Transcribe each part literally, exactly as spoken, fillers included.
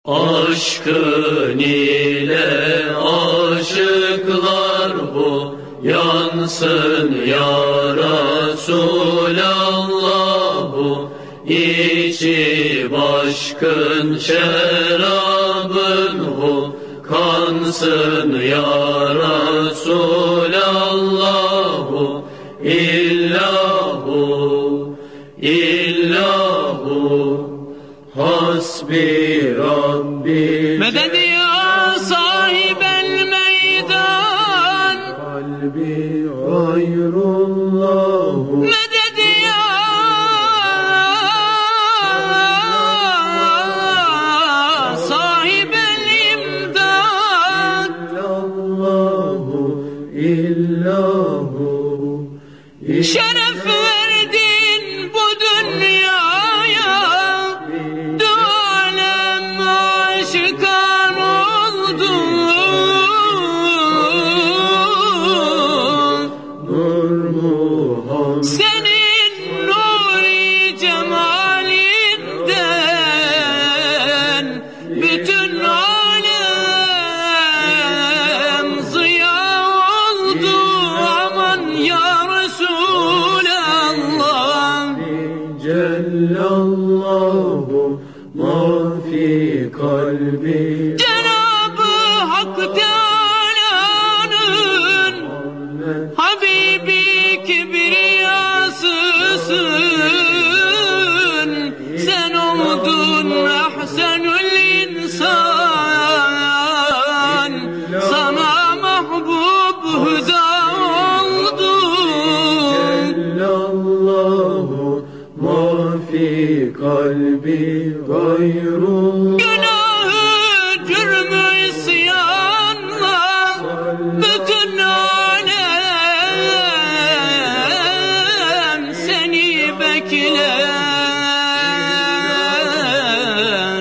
Aşkın ile aşıklar bu yansın ya Resulallah, bu içi başkın şerabın hu kansın ya Resulallah, bu illahu illahu hasbi Rabbi. Meded ya sahibel meydan, kalbi gayrullahu. Meded ya sahibel imdad, Allahu illahu şeref verdin bu dünyaya, alem aşıkan oldu. Nur Muhammed Senin nuri cemalinden bütün alem ziya oldu. Aman ya Resulallah, Cellallahu ma fi kalbi. Cenab-ı Hak Teala'nın Habibi kibriyasısın. Sen oldun ahsenül insan, sana mahbub hüda oldun. Cellallahu ma fi kalbi gayrullah. Günahı cürmü isyanla bütün alem seni bekler.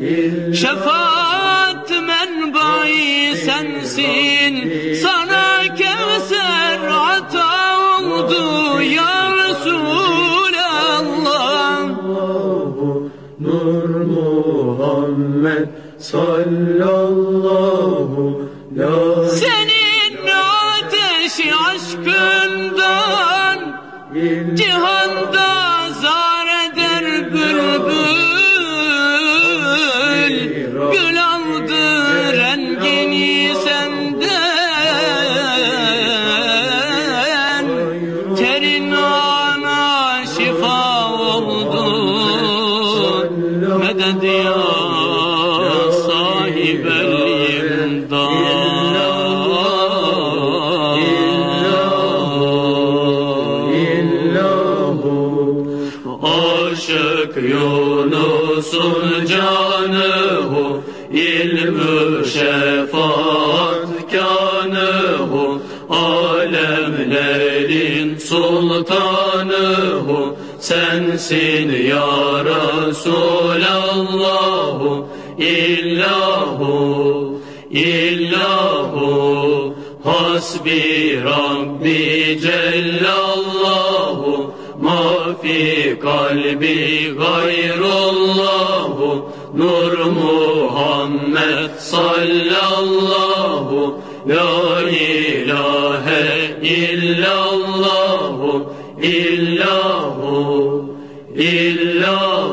Şefaat menbai sensin, sana Kevser ata oldu ya Resulallah. Nur Muhammed sallallahu la. Senin ateşi aşkından cihanda zar eder bülbül. Gül aldı rengini senden, terin ana şifa oldu. Meded ya sahibel imdad. Aşık Yunus'un canıhu, ilmü şefaat kânıhu, alemlerin sultanıhu, sensin ya Resulallahu, illahu illahu hasbi Rabbi cellallahu, ma fi kalbi gayrullahu. Nur Muhammed sallallahu la ilahe illallahu illahu illahu